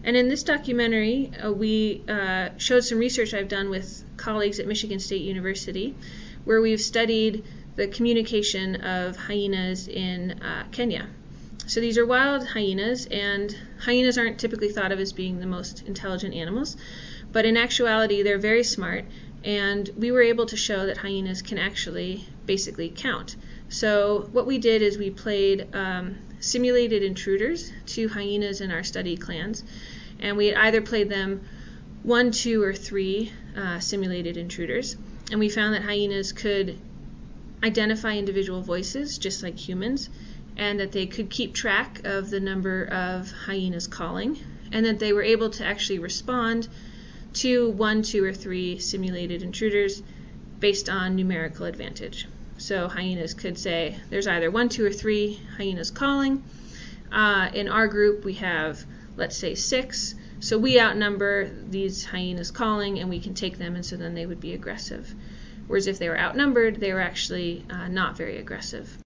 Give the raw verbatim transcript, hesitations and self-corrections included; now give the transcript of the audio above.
And in this documentary, uh, we uh, showed some research I've done with colleagues at Michigan State University, where we've studied the communication of hyenas in uh, Kenya. So these are wild hyenas, and hyenas aren't typically thought of as being the most intelligent animals, but in actuality they're very smart, and we were able to show that hyenas can actually basically count. So what we did is we played um, simulated intruders to hyenas in our study clans, and we either played them one, two, or three uh, simulated intruders, and we found that hyenas could identify individual voices just like humans, and that they could keep track of the number of hyenas calling, and that they were able to actually respond to one, two, or three simulated intruders based on numerical advantage. So hyenas could say there's either one, two, or three hyenas calling. Uh, in our group we have, let's say, six, so we outnumber these hyenas calling and we can take them, and so then they would be aggressive. Whereas if they were outnumbered, they were actually uh, not very aggressive.